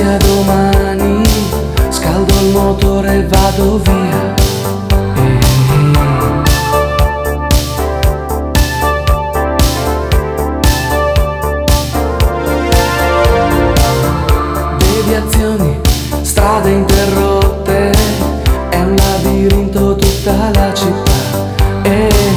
a domani, scaldo il motore e vado via.